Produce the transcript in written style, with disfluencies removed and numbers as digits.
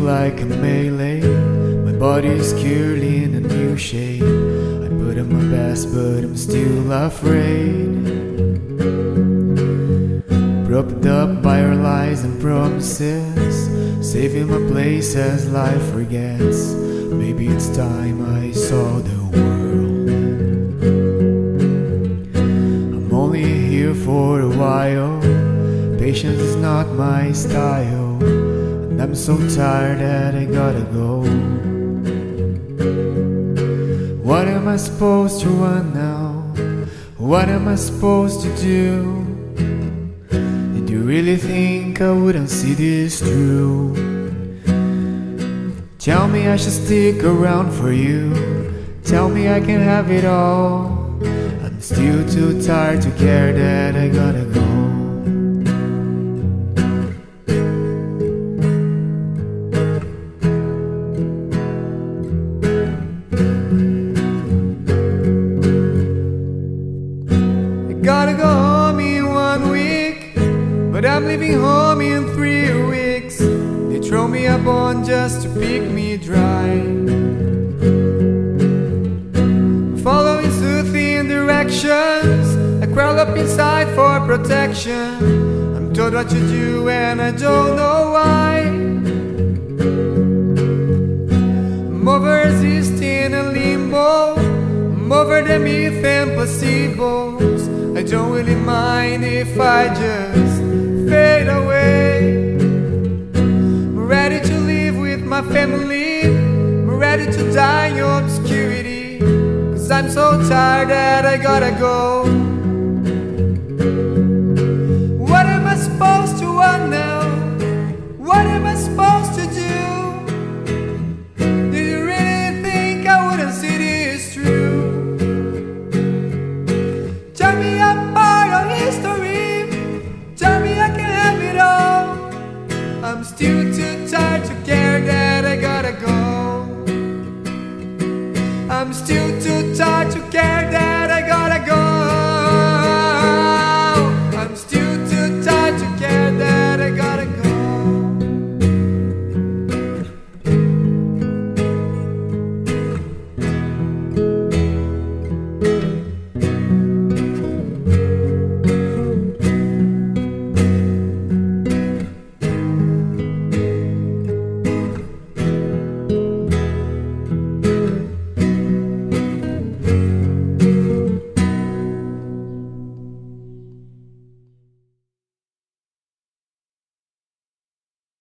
like a melee. My body's curly in a new shade. I put on my best, but I'm still afraid. Propped up by our lies and promises, saving my place as life forgets. Maybe it's time I saw the world. I'm only here for a while. Patience is not my style, and I'm so tired that I gotta go. What am I supposed to run now? What am I supposed to do? Did you really think I wouldn't see this through? Tell me I should stick around for you. Tell me I can have it all. I'm still too tired to care that I gotta go. Gotta go home in 1 week, but I'm leaving home in 3 weeks. They throw me a bone just to pick me dry. Following soothing directions, I crawl up inside for protection. I'm told what to do and I don't know why. I'm over resisting a limbo. I'm over the myth and placebos. I don't really mind if I just fade away. I'm ready to live with my family. I'm ready to die in obscurity, 'cause I'm so tired that I gotta go.